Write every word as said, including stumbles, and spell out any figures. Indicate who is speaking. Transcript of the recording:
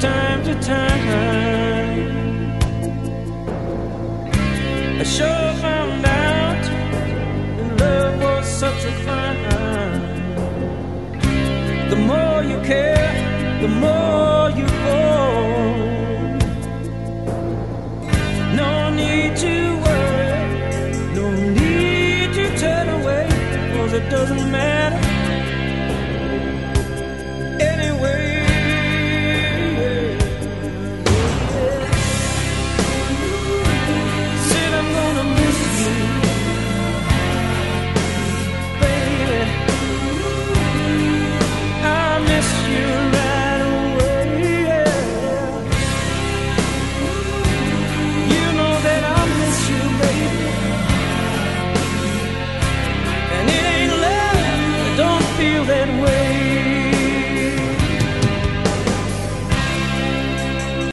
Speaker 1: time to time. I sure found out that love was such a crime. The more you care, the more you fall. No need to